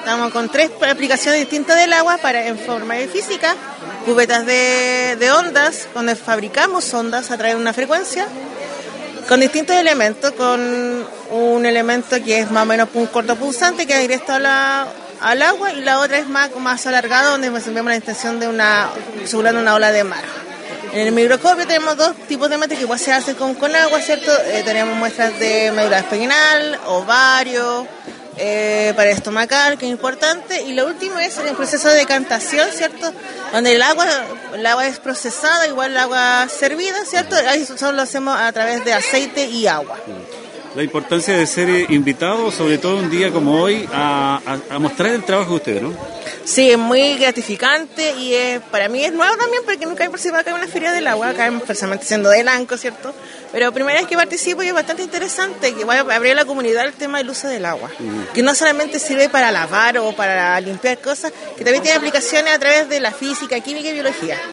Estamos con 3 aplicaciones distintas del agua en forma de física, cubetas de ondas, donde fabricamos ondas a través de una frecuencia, con distintos elementos, con un elemento que es más o menos un cortopulsante que es directo al agua, y la otra es más alargada, donde vemos la extensión de simulando una ola de mar. En el microscopio tenemos 2 tipos de métodos que igual se hacen con agua, ¿cierto? Tenemos muestras de médula espinal, ovario, pared estomacal, que es importante, y lo último es el proceso de decantación, ¿cierto? Donde el agua es procesada, igual el agua servida, ¿cierto? Ahí solo lo hacemos a través de aceite y agua. La importancia de ser invitado, sobre todo un día como hoy, a mostrar el trabajo de ustedes, ¿no? Sí, es muy gratificante y para mí es nuevo también porque nunca he participado acá en una feria del agua, acá personalmente siendo de Lanco, ¿cierto? Pero primera vez que participo y es bastante interesante, que igual abrir a la comunidad el tema del uso del agua, que no solamente sirve para lavar o para limpiar cosas, que también tiene aplicaciones a través de la física, química y biología.